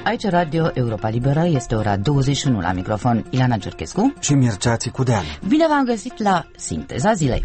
Aici Radio Europa Liberă, este ora 21 la microfon Ileana Giurchescu și Mircea Țicudean. Bine v-am găsit la Sinteza Zilei.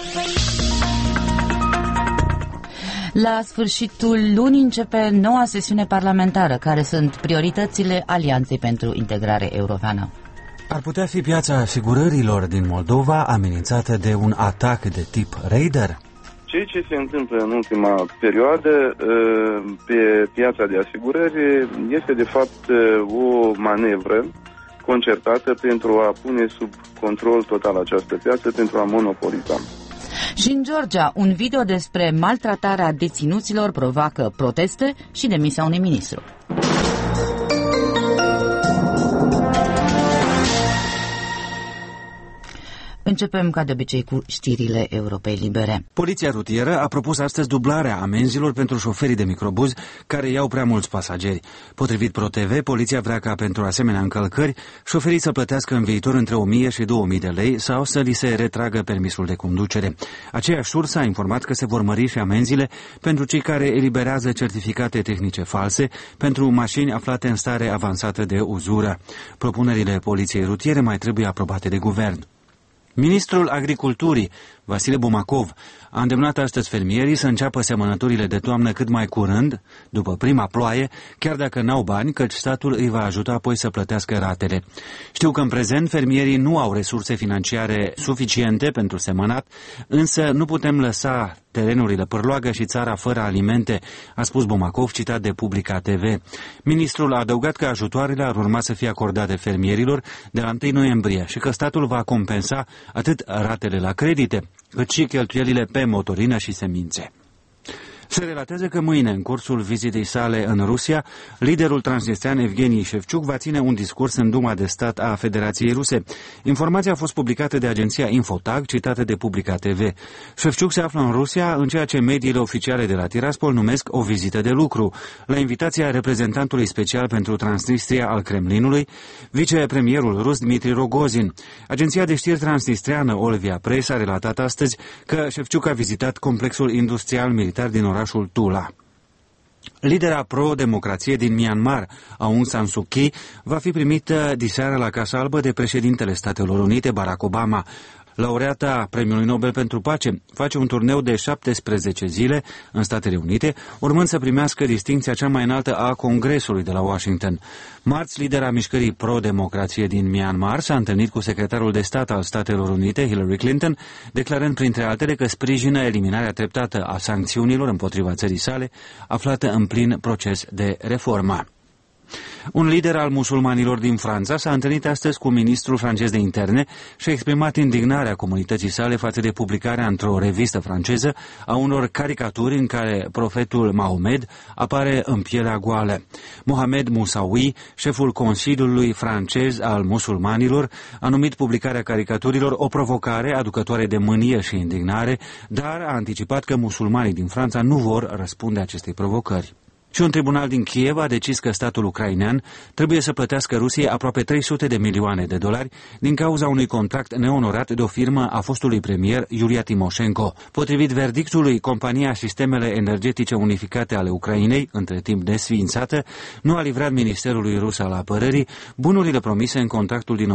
La sfârșitul lunii începe noua sesiune parlamentară. Care sunt prioritățile Alianței pentru Integrare Europeană? Ar putea fi piața asigurărilor din Moldova amenințată de un atac de tip raider? Ceea ce se întâmplă în ultima perioadă pe piața de asigurări este de fapt o manevră concertată pentru a pune sub control total această piață, pentru a monopoliza. Și în Georgia, un video despre maltratarea deținuților provoacă proteste și demisia unui ministru. Începem ca de obicei cu știrile Europei Libere. Poliția rutieră a propus astăzi dublarea amenzilor pentru șoferii de microbuz care iau prea mulți pasageri. Potrivit ProTV, poliția vrea ca pentru asemenea încălcări șoferii să plătească în viitor între 1000 și 2000 de lei sau să li se retragă permisul de conducere. Aceeași sursă a informat că se vor mări și amenzile pentru cei care eliberează certificate tehnice false pentru mașini aflate în stare avansată de uzură. Propunerile poliției rutiere mai trebuie aprobate de guvern. Ministrul Agriculturii, Vasile Bumakov, a îndemnat astăzi fermierii să înceapă semănăturile de toamnă cât mai curând, după prima ploaie, chiar dacă n-au bani, căci statul îi va ajuta apoi să plătească ratele. Știu că în prezent fermierii nu au resurse financiare suficiente pentru semănat, însă nu putem lăsa terenurile pârloagă și țara fără alimente, a spus Bumakov, citat de Publica TV. Ministrul a adăugat că ajutoarele ar urma să fie acordate fermierilor de la 1 noiembrie și că statul va compensa atât ratele la credite, cât și cheltuielile pe motorină și semințe. Se relatează că mâine, în cursul vizitei sale în Rusia, liderul transnistrean Evgeni Shevchuk va ține un discurs în Duma de Stat a Federației Ruse. Informația a fost publicată de agenția Infotag, citată de Publica TV. Shevchuk se află în Rusia în ceea ce mediile oficiale de la Tiraspol numesc o vizită de lucru, la invitația reprezentantului special pentru Transnistria al Kremlinului, vicepremierul rus Dmitri Rogozin. Agenția de știri transnistreană Olvia Press a relatat astăzi că Shevchuk a vizitat complexul industrial militar din orașul Tula. Lidera pro-democrație din Myanmar, Aung San Suu Kyi, va fi primită diseară la Casa Albă de președintele Statelor Unite, Barack Obama. Laureata Premiului Nobel pentru Pace face un turneu de 17 zile în Statele Unite, urmând să primească distincția cea mai înaltă a Congresului de la Washington. Marți, lidera mișcării pro-democrație din Myanmar s-a întâlnit cu secretarul de stat al Statelor Unite, Hillary Clinton, declarând printre altele că sprijină eliminarea treptată a sancțiunilor împotriva țării sale, aflată în plin proces de reformă. Un lider al musulmanilor din Franța s-a întâlnit astăzi cu ministrul francez de interne și a exprimat indignarea comunității sale față de publicarea într-o revistă franceză a unor caricaturi în care profetul Mahomed apare în pielea goală. Mohamed Moussaoui, șeful Consiliului francez al musulmanilor, a numit publicarea caricaturilor o provocare aducătoare de mânie și indignare, dar a anticipat că musulmanii din Franța nu vor răspunde acestei provocări. Și un tribunal din Kiev a decis că statul ucrainean trebuie să plătească Rusiei aproape 300 de milioane de dolari din cauza unui contract neonorat de o firmă a fostului premier Iulia Timoșenko. Potrivit verdictului, compania Sistemele Energetice Unificate ale Ucrainei, între timp desființată, nu a livrat Ministerului Rus al Apărării bunurile promise în contractul din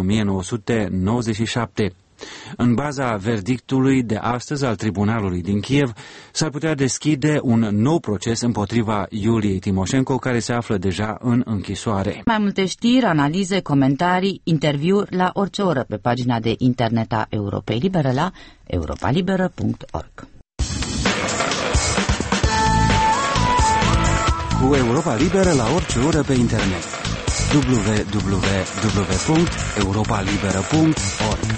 1997. În baza verdictului de astăzi al tribunalului din Kiev, s-ar putea deschide un nou proces împotriva Iuliei Timoșenko, care se află deja în închisoare. Mai multe știri, analize, comentarii, interviuri la orice oră pe pagina de internet a Europei Libere la europalibera.org. Cu Europa Liberă la orice oră pe internet. www.europalibera.org.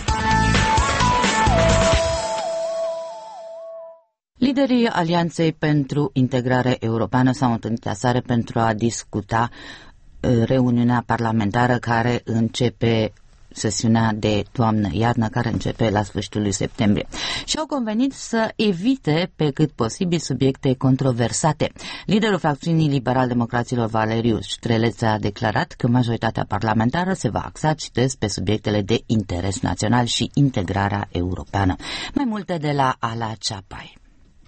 Liderii Alianței pentru Integrare Europeană s-au întâlnit aseară pentru a discuta reuniunea parlamentară care începe sesiunea de toamnă-iarnă care începe la sfârșitul lui septembrie și au convenit să evite pe cât posibil subiecte controversate. Liderul fracțiunii liberal-democraților Valeriu Ștreleț a declarat că majoritatea parlamentară se va axa, citesc, pe subiectele de interes național și integrarea europeană. Mai multe de la Ala Ceapai.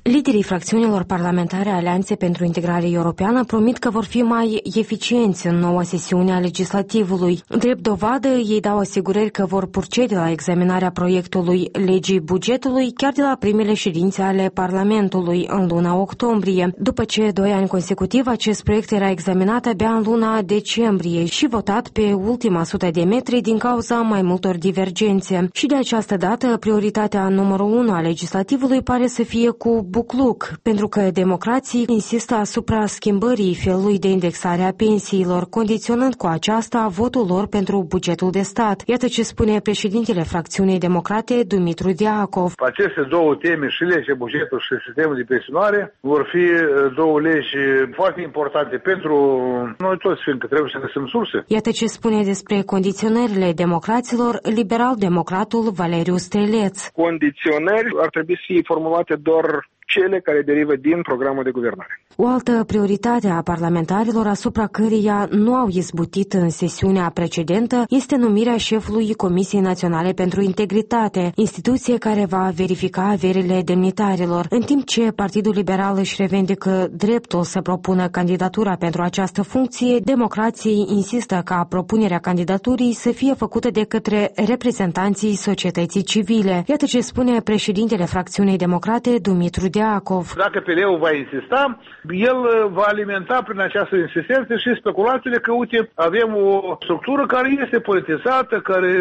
Liderii fracțiunilor parlamentare Alianței pentru Integrare Europeană promit că vor fi mai eficienți în noua sesiune a legislativului. Drept dovadă, ei dau asigurări că vor procede la examinarea proiectului legii bugetului chiar de la primele ședințe ale Parlamentului în luna octombrie, după ce 2 ani consecutiv acest proiect era examinat abia în luna decembrie și votat pe ultima 100 de metri din cauza mai multor divergențe. Și de această dată, prioritatea numărul 1 a legislativului pare să fie cu bucluc, pentru că democrații insistă asupra schimbării felului de indexare a pensiilor, condiționând cu aceasta votul lor pentru bugetul de stat. Iată ce spune președintele fracțiunii democrate, Dumitru Deacov. Aceste două teme, și legea bugetul și sistemul de pensionare, vor fi două legi foarte importante pentru noi toți, fiindcă trebuie să găsim surse. Iată ce spune despre condiționările democraților liberal-democratul Valeriu Streleț. Condiționări ar trebui să fie formulate doar cele care derivă din programul de guvernare. O altă prioritate a parlamentarilor asupra căreia nu au izbutit în sesiunea precedentă este numirea șefului Comisiei Naționale pentru Integritate, instituție care va verifica averile demnitarilor. În timp ce Partidul Liberal își revendică dreptul să propună candidatura pentru această funcție, democrații insistă ca propunerea candidaturii să fie făcută de către reprezentanții societății civile. Iată ce spune președintele fracțiunii democrate, Dumitru Deacov. Dacă PL-ul va insista, el va alimenta prin această insistență și speculațiile că, uite, avem o structură care este politizată, care,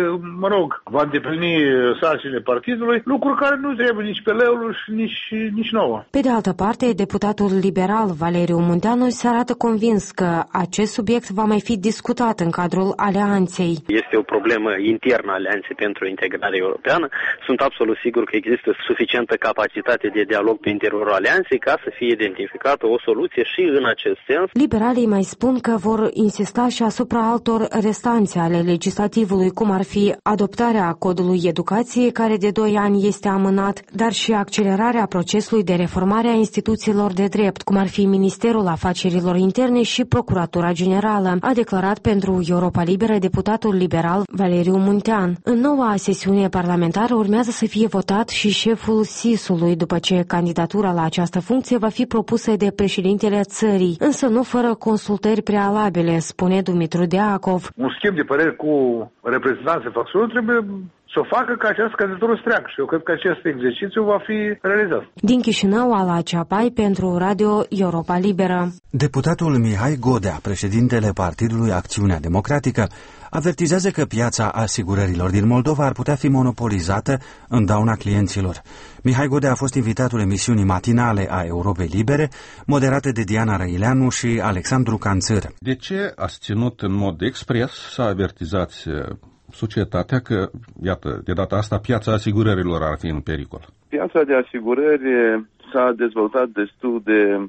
va îndeplini sarcinile partidului, lucruri care nu trebuie nici PL-ului și nici nouă. Pe de altă parte, deputatul liberal Valeriu Munteanu se arată convins că acest subiect va mai fi discutat în cadrul alianței. Este o problemă internă a Alianței pentru Integrare Europeană. Sunt absolut sigur că există suficientă capacitate de dialog pe interiorul alianței ca să fie identificată o soluție și în acest sens. Liberalii mai spun că vor insista și asupra altor restanțe ale legislativului, cum ar fi adoptarea codului educației, care de 2 ani este amânat, dar și accelerarea procesului de reformare a instituțiilor de drept, cum ar fi Ministerul Afacerilor Interne și Procuratura Generală, a declarat pentru Europa Liberă deputatul liberal Valeriu Muntean. În noua sesiune parlamentară urmează să fie votat și șeful SIS-ului, după ce candidatura la această funcție va fi propusă de președintele țării, însă nu fără consultări prealabile, spune Dumitru Deacov. Un schimb de păreri cu reprezentanții facțiunii trebuie să facă ca această candidatură să treacă și eu cred că acest exercițiu va fi realizat. Din Chișinău, Ala Ceapai, pentru Radio Europa Liberă. Deputatul Mihai Godea, președintele Partidului Acțiunea Democratică, avertizează că piața asigurărilor din Moldova ar putea fi monopolizată în dauna clienților. Mihai Godea a fost invitatul emisiunii matinale a Europei Libere, moderate de Diana Răileanu și Alexandru Canțăr. De ce ați ținut în mod expres să avertizați societatea că, iată, de data asta piața asigurărilor ar fi în pericol? Piața de asigurări s-a dezvoltat destul de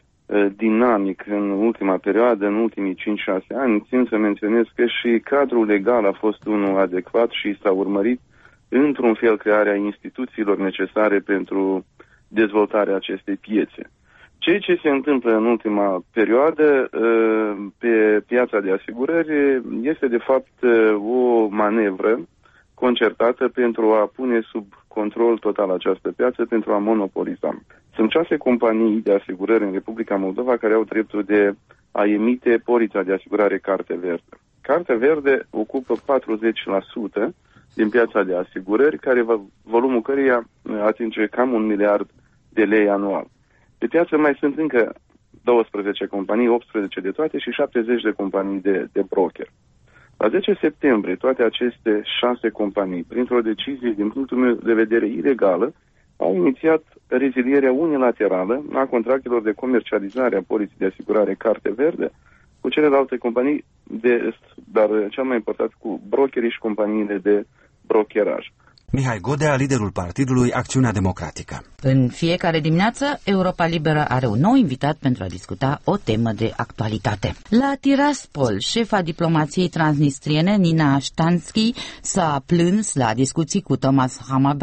dinamic în ultima perioadă, în ultimii 5-6 ani. Țin să menționez că și cadrul legal a fost unul adecvat și s-a urmărit într-un fel crearea instituțiilor necesare pentru dezvoltarea acestei piețe. Ceea ce se întâmplă în ultima perioadă pe piața de asigurări este de fapt o manevră concertată pentru a pune sub control total această piață, pentru a monopoliza. Sunt 6 companii de asigurări în Republica Moldova care au dreptul de a emite polița de asigurare Carte Verde. Carte Verde ocupă 40% din piața de asigurări, volumul căreia atinge cam 1 miliard de lei anual. Pe piață mai sunt încă 12 companii, 18 de toate și 70 de companii de broker. La 10 septembrie, toate aceste 6 companii, printr-o decizie, din punctul meu de vedere, ilegală, au inițiat rezilierea unilaterală a contractelor de comercializare a poliței de asigurare Carte Verde cu celelalte companii, dar cel mai important cu brokerii și companiile de brokeraj. Mihai Godea, liderul partidului Acțiunea Democratică. În fiecare dimineață, Europa Liberă are un nou invitat pentru a discuta o temă de actualitate. La Tiraspol, șefa diplomației transnistriene, Nina Ștanski, s-a plâns la discuții cu Thomas Hammarberg,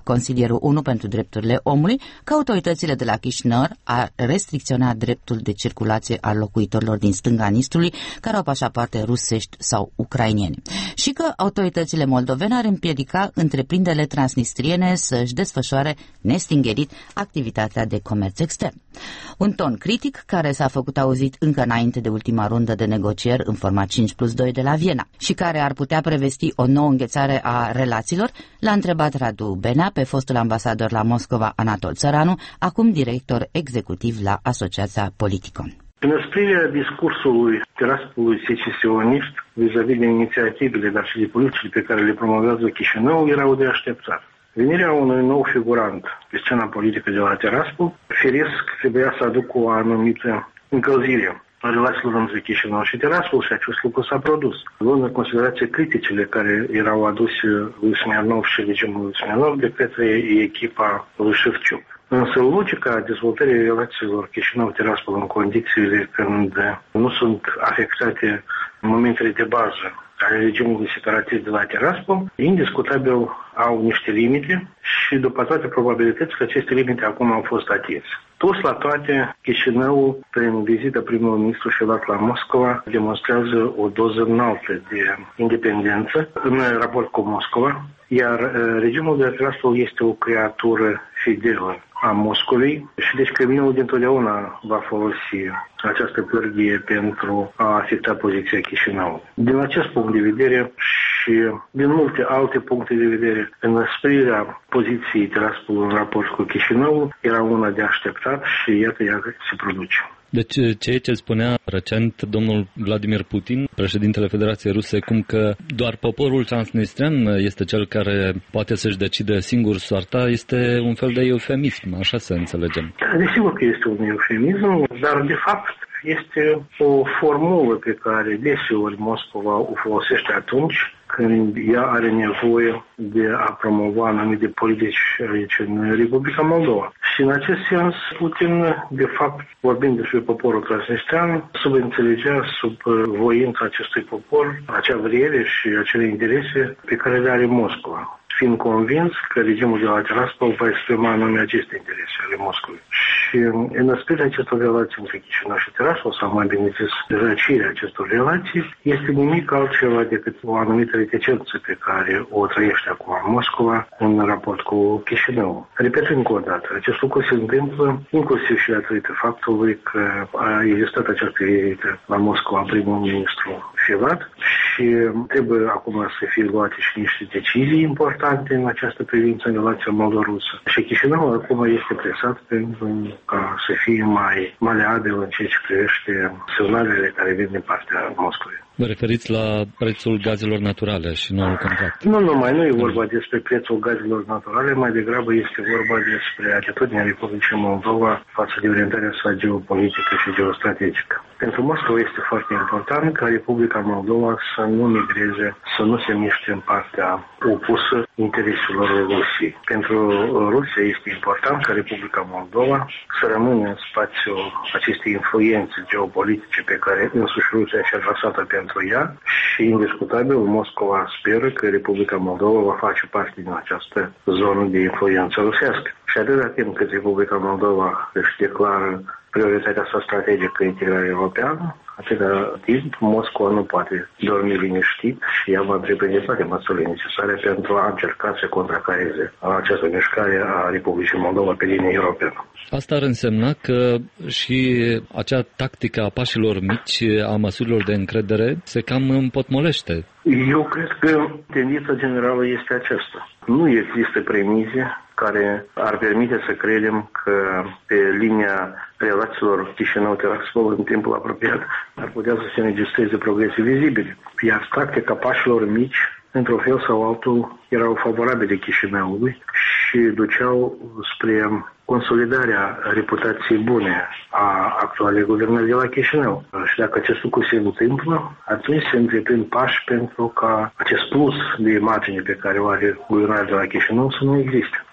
Consilierul 1 pentru drepturile omului că autoritățile de la Chișinău ar restricționa dreptul de circulație al locuitorilor din stânga Nistrului care au pașapoarte rusești sau ucrainene și că autoritățile moldovene ar împiedica întreprinderile transnistriene să-și desfășoare nestingerit activitatea de comerț extern. Un ton critic care s-a făcut auzit încă înainte de ultima rundă de negocieri în format 5+2 de la Viena și care ar putea prevesti o nouă înghețare a relațiilor, l-a întrebat Radu Benea pe fostul ambasador la Moscova Anatol Țăranu, acum director executiv la Asociația Politicon. Înăsprirea discursului Tiraspolului secesionist vis-a-vis de inițiativele, dar și de politicile pe care le promovează Chișinău erau de așteptat. Venirea unui nou figurant pe scena politică de la Tiraspol, firesc, trebuia să aducă o anumită încălzire a relațiilor între Chișinău și Tiraspol și acest lucru s-a produs. Luând în considerație criticile care erau aduse lui Smirnov și regimul lui Smirnov de către echipa lui Șefciuc. Însă logica dezvoltării relațiilor Chișinău-Tiraspol în condițiile când nu sunt afectate momentele de bază ale regimului separatist de la Tiraspol, indiscutabil au niște limite și după toate probabilități că aceste limite acum au fost atinse. Plus la toate, Chișinău, prin vizita primului ministru Filat la Moscova, demonstrează o doză înaltă de independență în raport cu Moscova, iar regimul de la Tiraspol este o creatură fidelă a Moscovei și deci Kremlinul dintotdeauna va folosi această pârghie pentru a afecta poziția Chișinău. Din acest punct de vedere și din multe alte puncte de vedere, înăsprirea poziției Tiraspol în raport cu Chișinău era una de așteptat și iată ea se produce. Deci ceea ce spunea recent domnul Vladimir Putin, președintele Federației Ruse, cum că doar poporul transnistrian este cel care poate să-și decide singur soarta, este un fel de eufemism, așa să înțelegem. Desigur că este un eufemism, dar de fapt este o formulă pe care deseori Moscova o folosește atunci când ea are nevoie de a promova anumite politici aici în Republica Moldova. Și în acest sens, Putin, de fapt, vorbind despre poporul transnistrian, subînțelegea sub voința acestui popor acea vrere și acele interese pe care le are Moscova, fiind convins că regimul de la Tiraspol va exprima anume aceste interese ale Moscovei. Și înăsprirea acestor relații între Chișinău și Tiraspol, sau mai bine zis, răcirea acestor relații, este nimic altceva decât o anumită reticență pe care o trăiește acum Moscova în raport cu Chișinău. Repet încă o dată, acest lucru se întâmplă inclusiv și datorită faptului că a existat această vizită la Moscova primul ministru Filat și trebuie acum să fie luate și niște decizii importante în această privință în relația moldorusă. Și Chișinău acum este presat pentru ca să fie mai maleabil în ceea ce privește semnalele care vin din partea Moscovei. Vă referiți la prețul gazelor naturale și noul contract? Nu e vorba despre prețul gazelor naturale, mai degrabă este vorba despre atitudinea Republicii Moldova față de orientarea sa geopolitică și geostrategică. Pentru Moscova este foarte important ca Republica Moldova să nu migreze, să nu se miște în partea opusă intereselor Rusiei. Pentru Rusia este important ca Republica Moldova să rămână în spațiul acestei influențe geopolitice pe care însuși Rusia și-a trasat-o pentru ea și, indiscutabil, Moscova speră că Republica Moldova va face parte din această zonă de influență rusească. Și atâta timp cât Republica Moldova își declară prioritatea sa strategică integrarea europeană, atâta timp Moscova nu poate dormi liniștit și ea va întreprinde toate măsurile necesare pentru a încerca să contracareze această mișcare a Republicii Moldova pe linie europeană. Asta ar însemna că și acea tactică a pașilor mici, a măsurilor de încredere, se cam împotmolește. Eu cred că tendința generală este aceasta. Nu există premize care ar permite să credem că pe linia relațiilor Chișinău-Tiraspol în timpul apropiat ar putea să se înregistreze progrese vizibile. Iar tactica pașilor mici, într-un fel sau altul, erau favorabile Chișinăului și duceau spre consolidarea reputației bune a actualei guvernări de la Chișinău. Și dacă acest lucru se întâmplă, atunci se întreprind pași pentru ca acest plus de imagine pe care o are guvernarea de la Chișinău să nu existe.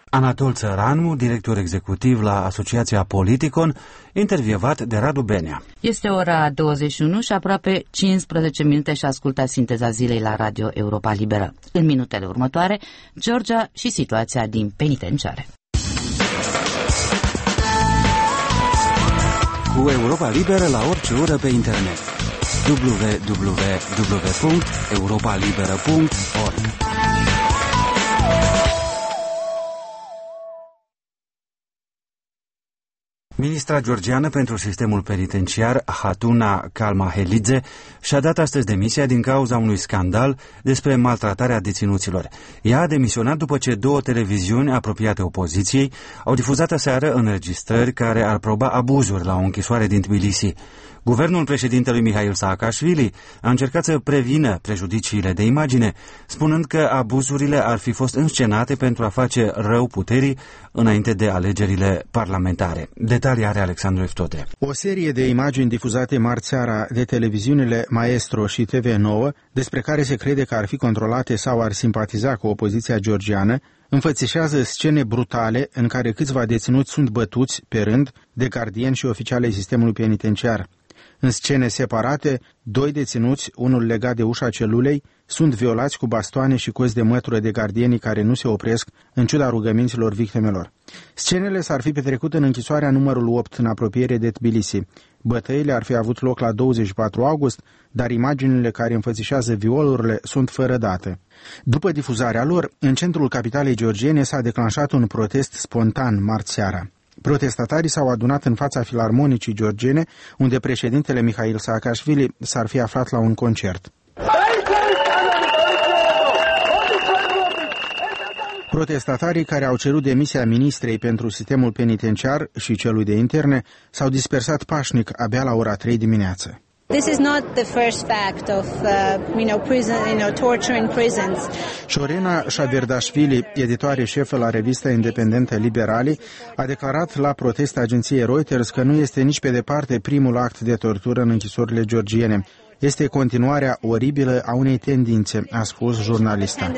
Anatol Țăranu, director executiv la Asociația Politicon, intervievat de Radu Benea. Este ora 21 și aproape 15 minute și ascultă sinteza zilei la Radio Europa Liberă. În minutele următoare, Georgia și situația din penitenciare. Cu Europa Liberă la orice oră pe internet. www.europalibera.org. Ministra georgiană pentru sistemul penitenciar, Hatuna Kalmahelidze, și-a dat astăzi demisia din cauza unui scandal despre maltratarea deținuților. Ea a demisionat după ce 2 televiziuni apropiate opoziției au difuzat aseară înregistrări care ar proba abuzuri la o închisoare din Tbilisi. Guvernul președintelui Mihail Saakashvili a încercat să prevină prejudiciile de imagine, spunând că abuzurile ar fi fost înscenate pentru a face rău puterii înainte de alegerile parlamentare. Detalii are Alexandru Eftote. O serie de imagini difuzate marți seara de televiziunile Maestro și TV9, despre care se crede că ar fi controlate sau ar simpatiza cu opoziția georgiană, înfățișează scene brutale în care câțiva deținuți sunt bătuți pe rând de gardieni și oficiali ai sistemului penitenciar. În scene separate, 2 deținuți, unul legat de ușa celulei, sunt violați cu bastoane și cozi de mătură de gardienii care nu se opresc, în ciuda rugăminților victimelor. Scenele s-ar fi petrecut în închisoarea numărul 8, în apropiere de Tbilisi. Bătăile ar fi avut loc la 24 august, dar imaginile care înfățișează violurile sunt fără dată. După difuzarea lor, în centrul capitalei georgiene s-a declanșat un protest spontan marți seara. Protestatarii s-au adunat în fața filarmonicii georgiene, unde președintele Mihail Saakashvili s-ar fi aflat la un concert. Protestatarii care au cerut demisia ministrei pentru sistemul penitenciar și celui de interne s-au dispersat pașnic abia la ora 3 dimineață. This is not the first fact of, torture in prisons. Șorena Șaverdashvili, editoare șefă la revista independentă Liberali, a declarat la protest agenției Reuters că nu este nici pe departe primul act de tortură în închisorile georgiene. Este continuarea oribilă a unei tendințe, a spus jurnalista.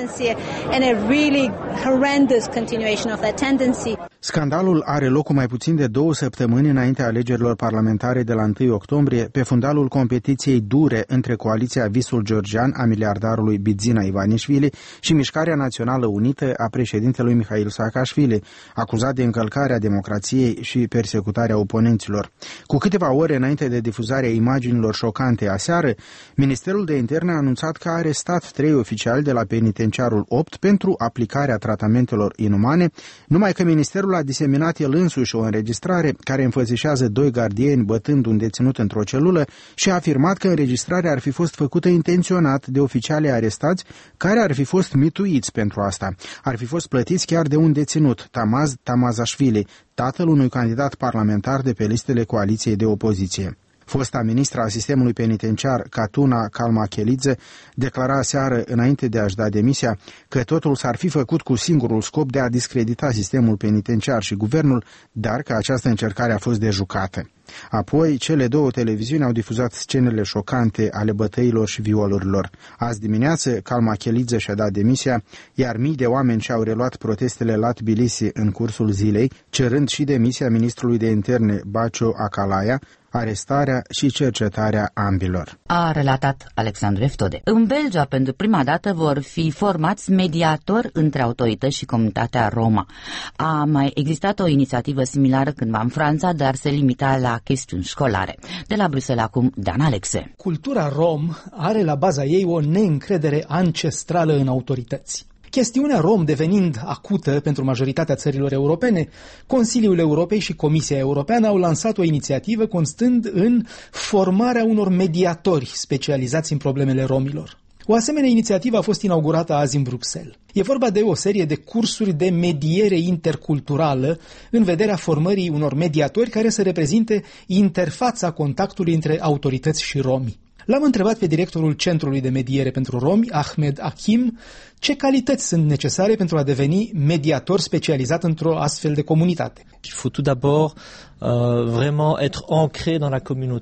Scandalul are loc cu mai puțin de 2 săptămâni înaintea alegerilor parlamentare de la 1 octombrie, pe fundalul competiției dure între Coaliția Visul Georgian a miliardarului Bidzina Ivanishvili și Mișcarea Națională Unită a președintelui Mihail Saakashvili, acuzat de încălcarea democrației și persecutarea oponenților. Cu câteva ore înainte de difuzarea imaginilor șocante aseară, Ministerul de Interne a anunțat că a arestat 3 oficiali de la penitenciarul 8 pentru aplicarea tratamentelor inumane, numai că ministerul a diseminat el însuși o înregistrare care înfățișează 2 gardieni bătând un deținut într-o celulă și a afirmat că înregistrarea ar fi fost făcută intenționat de oficialii arestați care ar fi fost mituiți pentru asta. Ar fi fost plătiți chiar de un deținut, Tamaz Tamazashvili, tatăl unui candidat parlamentar de pe listele coaliției de opoziție. Fosta ministra a sistemului penitenciar, Hatuna Kalmahelidze, declara aseară, înainte de a-și da demisia, că totul s-ar fi făcut cu singurul scop de a discredita sistemul penitenciar și guvernul, dar că această încercare a fost dejucată. Apoi, cele 2 televiziuni au difuzat scenele șocante ale bătăilor și violurilor. Azi dimineață, Kalmahelidze și-a dat demisia, iar mii de oameni și-au reluat protestele la Tbilisi în cursul zilei, cerând și demisia ministrului de interne, Bacio Akalaia, arestarea și cercetarea ambilor. A relatat Alexandru Eftode. În Belgia, pentru prima dată, vor fi formați mediatori între autorități și comunitatea Roma. A mai existat o inițiativă similară cândva în Franța, dar se limita la chestiuni școlare. De la Bruxelles acum, Dan Alexe. Cultura rom are la baza ei o neîncredere ancestrală în autorități. Chestiunea rom devenind acută pentru majoritatea țărilor europene, Consiliul Europei și Comisia Europeană au lansat o inițiativă constând în formarea unor mediatori specializați în problemele romilor. O asemenea inițiativă a fost inaugurată azi în Bruxelles. E vorba de o serie de cursuri de mediere interculturală în vederea formării unor mediatori care să reprezinte interfața contactului între autorități și romi. L-am întrebat pe directorul Centrului de Mediere pentru Romi, Ahmed Akim, ce calități sunt necesare pentru a deveni mediator specializat într-o astfel de comunitate. Il faut tout d'abord vraiment être ancré dans la communauté.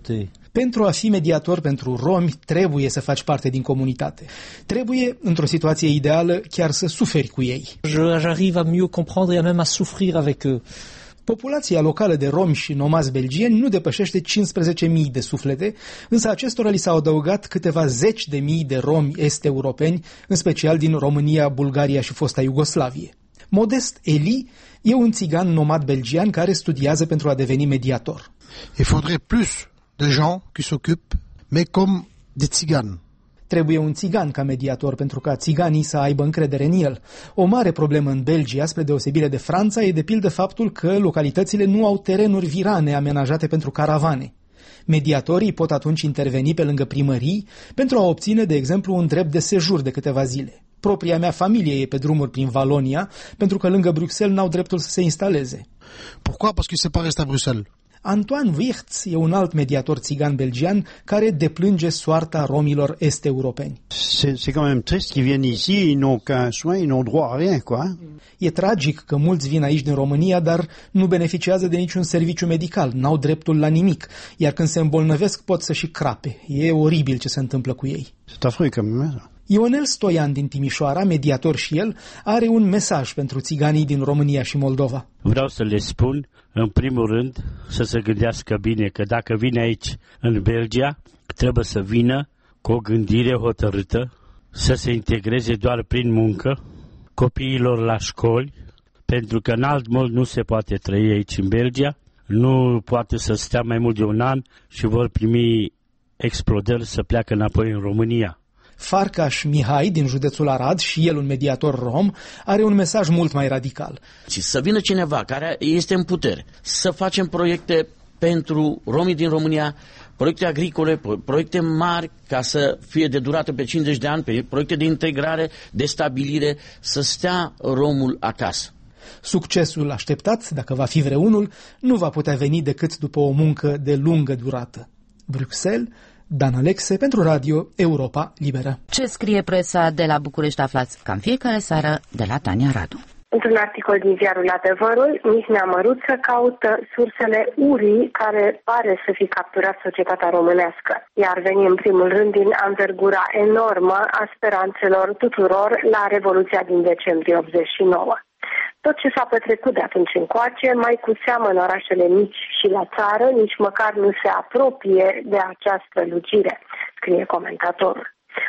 Pentru a fi mediator pentru romi, trebuie să faci parte din comunitate. Trebuie, într-o situație ideală, chiar să suferi cu ei. J'arrive à mieux comprendre et même à souffrir avec eux. Populația locală de romi și nomazi belgieni nu depășește 15.000 de suflete, însă acestora li s-au adăugat câteva zeci de mii de romi est-europeni, în special din România, Bulgaria și fosta Iugoslavie. Modest Eli e un țigan nomad belgian care studiază pentru a deveni mediator. Il faudrait plus de gens qui s'occupent, mais comme des tzigani. Trebuie un țigan ca mediator pentru ca țiganii să aibă încredere în el. O mare problemă în Belgia, spre deosebire de Franța, e de pildă faptul că localitățile nu au terenuri virane amenajate pentru caravane. Mediatorii pot atunci interveni pe lângă primării pentru a obține, de exemplu, un drept de sejur de câteva zile. Propria mea familie e pe drumuri prin Valonia, pentru că lângă Bruxelles n-au dreptul să se instaleze. Pourquoi? Parce que c'est pas resté à Bruxelles. Antoine Wirtz e un alt mediator țigan belgian care deplânge soarta romilor est-europeni. C'est quand même triste qu'ils viennent ici, ils n'ont qu'un soin, ils n'ont droit à rien, quoi. E tragic că mulți vin aici din România, dar nu beneficiază de niciun serviciu medical, n-au dreptul la nimic, iar când se îmbolnăvesc pot să și crape. E oribil ce se întâmplă cu ei. C'est affreux quand même. Ionel Stoian din Timișoara, mediator și el, are un mesaj pentru țiganii din România și Moldova. Vreau să le spun, în primul rând, să se gândească bine că dacă vine aici, în Belgia, trebuie să vină cu o gândire hotărâtă, să se integreze doar prin muncă, copiilor la școli, pentru că în alt mod nu se poate trăi aici în Belgia, nu poate să stea mai mult de un an și vor primi explodări să pleacă înapoi în România. Farcaș Mihai, din județul Arad, și el un mediator rom, are un mesaj mult mai radical. Să vină cineva care este în putere, să facem proiecte pentru romii din România, proiecte agricole, proiecte mari ca să fie de durată pe 50 de ani, proiecte de integrare, de stabilire, să stea romul acasă. Succesul așteptat, dacă va fi vreunul, nu va putea veni decât după o muncă de lungă durată. Bruxelles, Dan Alexe pentru Radio Europa Liberă. Ce scrie presa de la București aflați ca în fiecare seară de la Tania Radu. Într-un articol din ziarul Adevărul, Mihnea Măruță caută sursele urii care pare să fi capturat societatea românească, iar veni în primul rând din anvergura enormă a speranțelor tuturor la Revoluția din decembrie 89. Tot ce s-a petrecut de atunci încoace, mai cu seamă în orașele mici și la țară, nici măcar nu se apropie de această lucire, scrie comentatorul.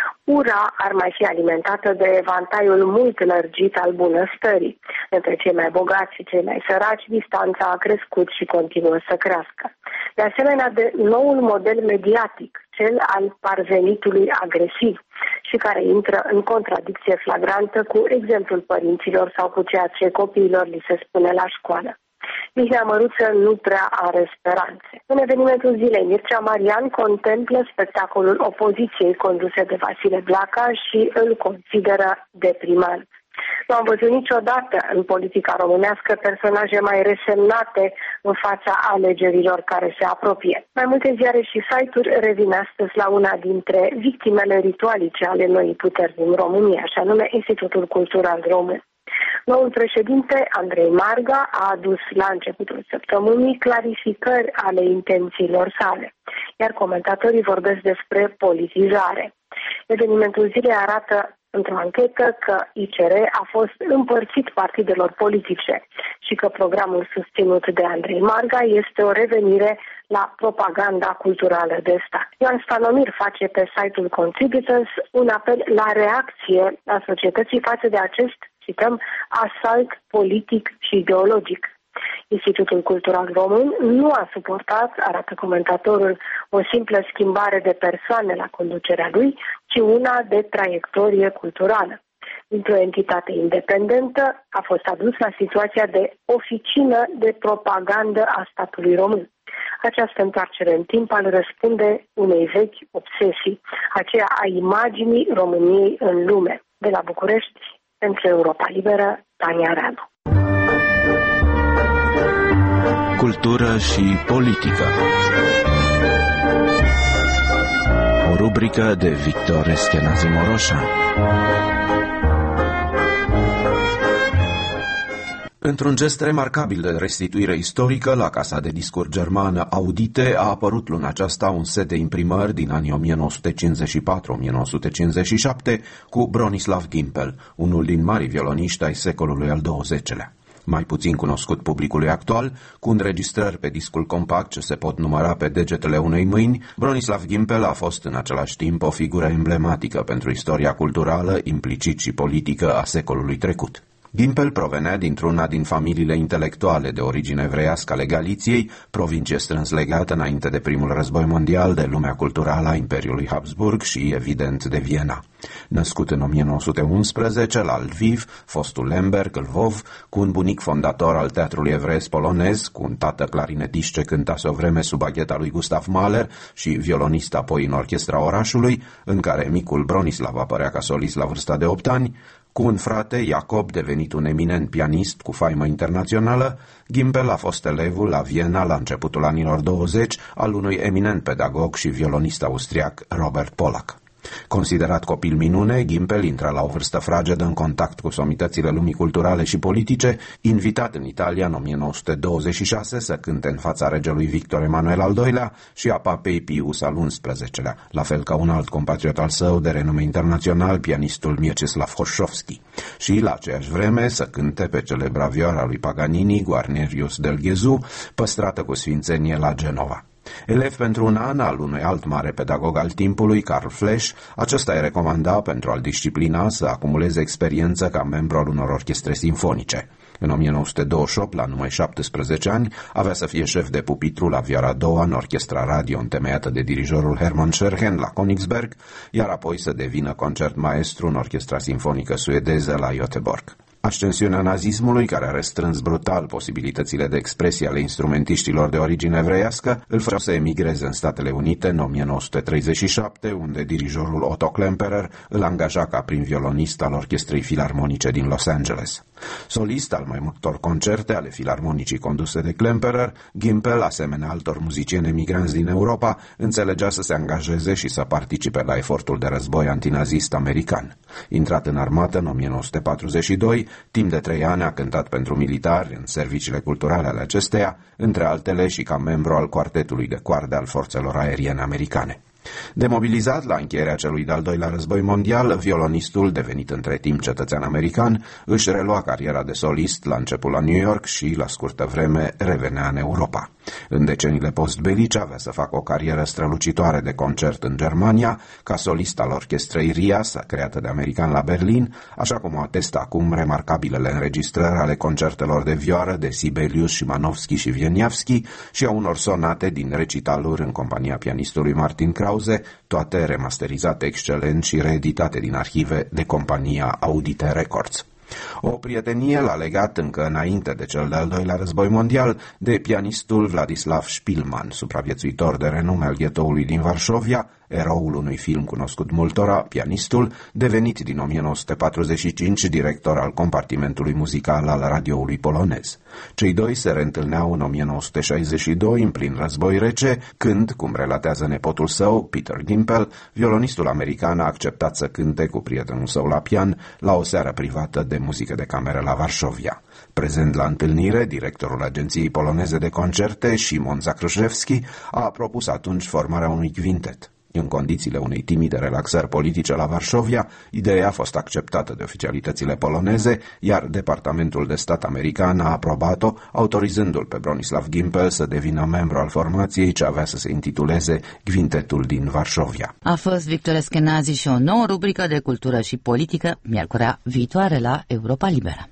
Ura ar mai fi alimentată de evantaiul mult lărgit al bunăstării. Între cei mai bogați și cei mai săraci, distanța a crescut și continuă să crească. De asemenea, de noul model mediatic, cel al parvenitului agresiv, și care intră în contradicție flagrantă cu exemplul părinților sau cu ceea ce copiilor li se spune la școală. Mihnea Măruță nu prea are speranțe. În evenimentul zilei, Mircea Marian contemplă spectacolul opoziției conduse de Vasile Blaca și îl consideră deprimant. Nu am văzut niciodată în politica românească personaje mai resemnate în fața alegerilor care se apropie. Mai multe ziare și site-uri revin astăzi la una dintre victimele ritualice ale noii puteri din România, și anume Institutul Cultural Român. Noul președinte, Andrei Marga, a adus la începutul săptămânii clarificări ale intențiilor sale, iar comentatorii vorbesc despre politizare. Evenimentul zilei arată într-o anchetă că ICR a fost împărțit partidelor politice și că programul susținut de Andrei Marga este o revenire la propaganda culturală de stat. Ioan Stanomir face pe site-ul Contributors un apel la reacție a societății față de acest, cităm, asalt politic și ideologic. Institutul Cultural Român nu a suportat, arată comentatorul, o simplă schimbare de persoane la conducerea lui, ci una de traiectorie culturală. Dintr-o entitate independentă a fost adus la situația de oficină de propagandă a statului român. Această întoarcere în timp ar răspunde unei vechi obsesii, aceea a imaginii României în lume. De la București, pentru Europa Liberă, Tania Radu. Cultură și politică. O rubrică de Victor Eschenazi Moroșa. Într-un gest remarcabil de restituire istorică, la Casa de Discuri Germană Audite a apărut luna aceasta un set de imprimări din anii 1954-1957 cu Bronislav Gimpel, unul din marii violoniști ai secolului al XX-lea. Mai puțin cunoscut publicului actual, cu înregistrări pe discul compact ce se pot număra pe degetele unei mâini, Bronislav Gimpel a fost în același timp o figură emblematică pentru istoria culturală, implicit și politică a secolului trecut. Gimpel provenea dintr-una din familiile intelectuale de origine evreiască ale Galiției, provincie strâns legată înainte de primul război mondial de lumea culturală a Imperiului Habsburg și, evident, de Viena. Născut în 1911 la Lviv, fostul Lemberg, Lvov, cu un bunic fondator al teatrului evreiesc polonez, cu un tată clarinetist ce cântase o vreme sub bagheta lui Gustav Mahler și violonist apoi în orchestra orașului, în care micul Bronislav apărea ca solist la vârsta de 8 ani, cu un frate, Jacob, devenit un eminent pianist cu faimă internațională, Gimpel a fost elevul la Viena la începutul anilor 20 al unui eminent pedagog și violonist austriac, Robert Pollack. Considerat copil minune, Gimpel intră la o vârstă fragedă în contact cu somitățile lumii culturale și politice, invitat în Italia în 1926 să cânte în fața regelui Victor Emanuel al II-lea și a papei Pius al XI-lea, la fel ca un alt compatriot al său de renume internațional, pianistul Mieczysław Horszowski, și la aceeași vreme să cânte pe celebra vioara lui Paganini, Guarnerius del Gesù, păstrată cu sfințenie la Genova. Elev pentru un an al unui alt mare pedagog al timpului, Karl Flesch, acesta îi recomanda pentru a-l disciplina să acumuleze experiență ca membru al unor orchestre simfonice. În 1928, la numai 17 ani, avea să fie șef de pupitru la vioara a doua în orchestra radio întemeiată de dirijorul Hermann Scherchen la Königsberg, iar apoi să devină concertmaestru în orchestra simfonică suedeză la Göteborg. Ascensiunea nazismului, care a restrâns brutal posibilitățile de expresie ale instrumentiștilor de origine evreiască, îl făcea să emigreze în Statele Unite în 1937, unde dirijorul Otto Klemperer îl angaja ca prim violonist al Orchestrei Filarmonice din Los Angeles. Solist al mai multor concerte ale filarmonicii conduse de Klemperer, Gimpel, asemenea altor muzicieni emigranți din Europa, înțelegea să se angajeze și să participe la efortul de război antinazist american. Intrat în armată în 1942, timp de 3 ani a cântat pentru militari în serviciile culturale ale acesteia, între altele și ca membru al quartetului de coarde al forțelor aeriene americane. Demobilizat la încheierea celui de-al doilea război mondial, violonistul, devenit între timp cetățean american, își relua cariera de solist la început la New York și, la scurtă vreme, revenea în Europa. În deceniile postbelice avea să facă o carieră strălucitoare de concert în Germania, ca solist al orchestrei Rias, creată de american la Berlin, așa cum o atestă acum remarcabilele înregistrări ale concertelor de vioară de Sibelius, Szymanowski și Wieniawski și a unor sonate din recitaluri în compania pianistului Martin Krause, toate remasterizate excelent și reeditate din arhive de compania Audite Records. O prietenie l-a legat încă înainte de cel de-al doilea război mondial de pianistul Vladislav Szpilman, supraviețuitor de renume al ghetoului din Varșovia, eroul unui film cunoscut multora, pianistul, devenit din 1945 director al compartimentului muzical al radioului polonez. Cei doi se reîntâlneau în 1962, în plin război rece, când, cum relatează nepotul său, Peter Gimpel, violonistul american a acceptat să cânte cu prietenul său la pian la o seară privată de muzică de cameră la Varșovia. Prezent la întâlnire, directorul Agenției Poloneze de Concerte, Szymon Zakrzewski, a propus atunci formarea unui quintet. În condițiile unei timide relaxări politice la Varșovia, ideea a fost acceptată de oficialitățile poloneze, iar Departamentul de Stat american a aprobat-o, autorizându-l pe Bronislav Gimpel să devină membru al formației ce avea să se intituleze Quintetul din Varșovia. A fost Victor Eschenazi și o nouă rubrică de cultură și politică, miercurea viitoare la Europa Liberă.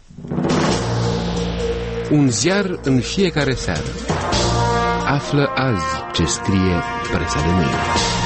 Un ziar în fiecare seară. Află azi ce scrie presa de mâine.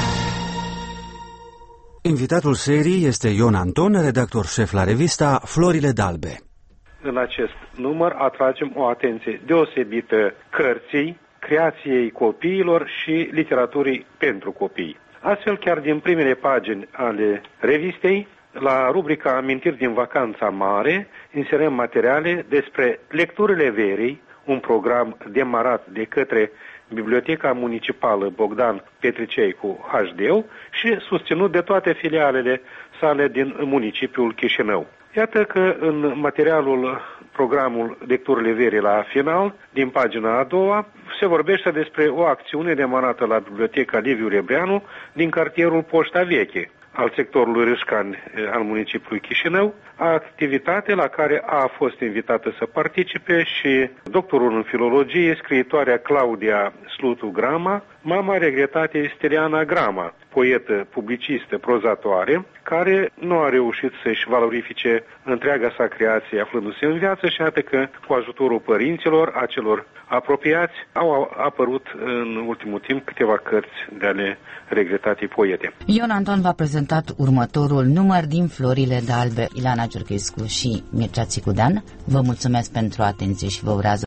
Invitatul serii este Ion Anton, redactor șef la revista Florile d'Albe. În acest număr atragem o atenție deosebită cărții, creației copiilor și literaturii pentru copii. Astfel, chiar din primele pagini ale revistei, la rubrica Amintiri din vacanța mare, inserăm materiale despre lecturile verii, un program demarat de către Biblioteca Municipală Bogdan Petricei cu HD și susținut de toate filialele sale din municipiul Chișinău. Iată că în materialul programul Lecturile Verii la final, din pagina a doua, se vorbește despre o acțiune demarată la Biblioteca Liviu Rebreanu din cartierul Poșta Veche al sectorului Râșcani al municipiului Chișinău, activitate la care a fost invitată să participe și doctorul în filologie, scriitoarea Claudia Slutu Grama, mama regretatei Steliana Grama, poetă, publicistă, prozatoare, care nu a reușit să-și valorifice întreaga sa creație aflându-se în viață și iată că cu ajutorul părinților, a celor apropiați, au apărut în ultimul timp câteva cărți de ale regretatei poete. Ion Anton v-a prezentat următorul număr din Florile de Albe. Ilana Giurchescu și Mircea Țicudean, vă mulțumesc pentru atenție și vă urează